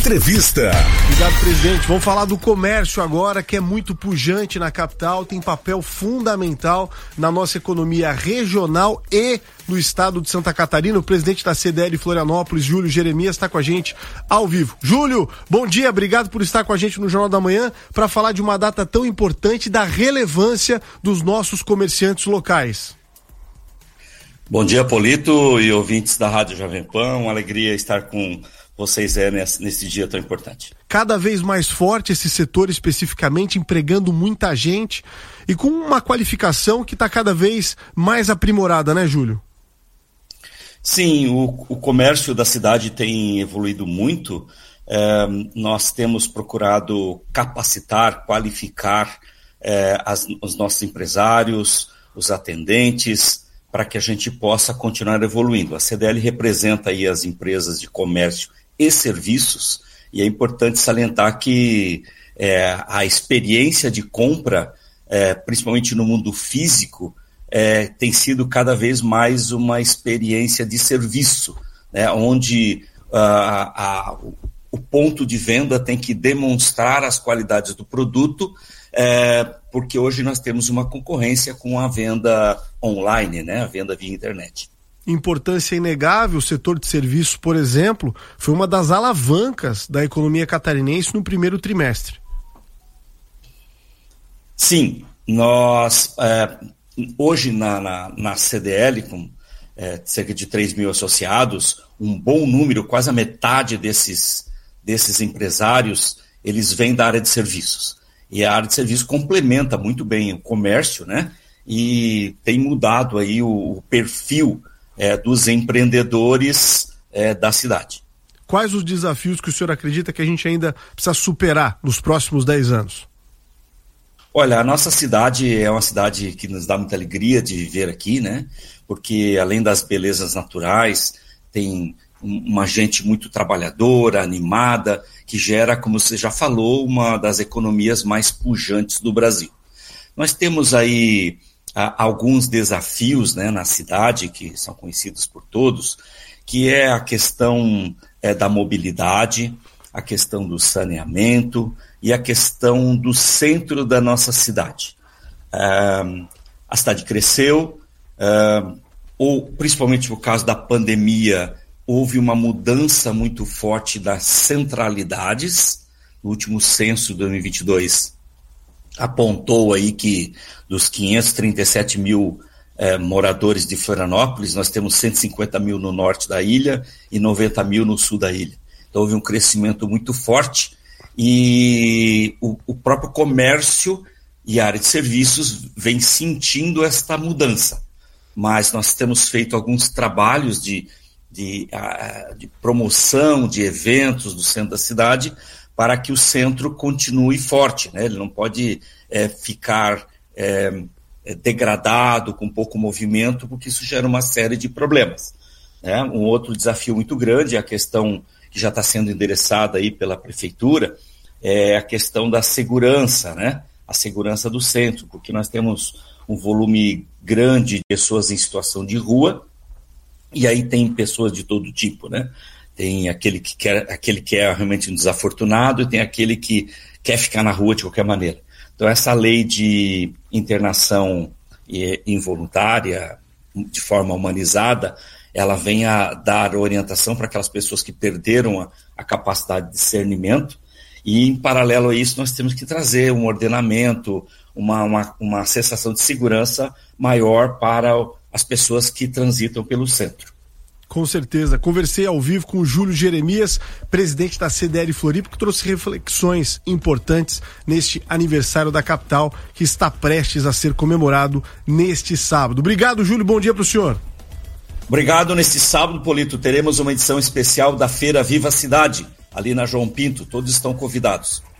Entrevista. Obrigado, presidente. Vamos falar do comércio agora, que é muito pujante na capital, tem papel fundamental na nossa economia regional e no estado de Santa Catarina. O presidente da CDL Florianópolis, Júlio Jeremias, está com a gente ao vivo. Júlio, bom dia, obrigado por estar com a gente no Jornal da Manhã para falar de uma data tão importante, da relevância dos nossos comerciantes locais. Bom dia, Polito e ouvintes da Rádio Jovem Pan, uma alegria estar com vocês nesse dia tão importante. Cada vez mais forte esse setor especificamente, empregando muita gente e com uma qualificação que está cada vez mais aprimorada, né, Júlio? Sim, o comércio da cidade tem evoluído muito. Nós temos procurado capacitar, qualificar os nossos empresários, os atendentes, para que a gente possa continuar evoluindo. A CDL representa aí as empresas de comércio e serviços, e é importante salientar que a experiência de compra, principalmente no mundo físico, tem sido cada vez mais uma experiência de serviço, né, onde o ponto de venda tem que demonstrar as qualidades do produto, porque hoje nós temos uma concorrência com a venda online, né, a venda via internet. Importância inegável, o setor de serviços, por exemplo, foi uma das alavancas da economia catarinense no primeiro trimestre. Sim, nós hoje na CDL, com cerca de 3 mil associados, um bom número, quase a metade desses empresários, eles vêm da área de serviços. E a área de serviços complementa muito bem o comércio, né? E tem mudado aí o perfil dos empreendedores da cidade. Quais os desafios que o senhor acredita que a gente ainda precisa superar nos próximos 10 anos? Olha, a nossa cidade é uma cidade que nos dá muita alegria de viver aqui, né? Porque além das belezas naturais, tem uma gente muito trabalhadora, animada, que gera, como você já falou, uma das economias mais pujantes do Brasil. Nós temos aí alguns desafios, né, na cidade, que são conhecidos por todos, que é a questão da mobilidade, a questão do saneamento e a questão do centro da nossa cidade. A cidade cresceu, ou principalmente no caso da pandemia, houve uma mudança muito forte das centralidades. No último censo de 2022 apontou aí que dos 537 mil moradores de Florianópolis, nós temos 150 mil no norte da ilha e 90 mil no sul da ilha. Então houve um crescimento muito forte e o próprio comércio e a área de serviços vem sentindo esta mudança. Mas nós temos feito alguns trabalhos de promoção de eventos do centro da cidade para que o centro continue forte, né? Ele não pode ficar degradado, com pouco movimento, porque isso gera uma série de problemas, né? Um outro desafio muito grande é a questão que já está sendo endereçada aí pela prefeitura, é a questão da segurança, né? A segurança do centro, porque nós temos um volume grande de pessoas em situação de rua, e aí tem pessoas de todo tipo, né? Tem aquele que é realmente um desafortunado e tem aquele que quer ficar na rua de qualquer maneira. Então essa lei de internação involuntária, de forma humanizada, ela vem a dar orientação para aquelas pessoas que perderam a capacidade de discernimento, e em paralelo a isso nós temos que trazer um ordenamento, uma sensação de segurança maior para as pessoas que transitam pelo centro. Com certeza. Conversei ao vivo com o Júlio Jeremias, presidente da CDL Floripa, que trouxe reflexões importantes neste aniversário da capital, que está prestes a ser comemorado neste sábado. Obrigado, Júlio. Bom dia para o senhor. Obrigado. Neste sábado, Polito, teremos uma edição especial da Feira Viva Cidade, ali na João Pinto. Todos estão convidados.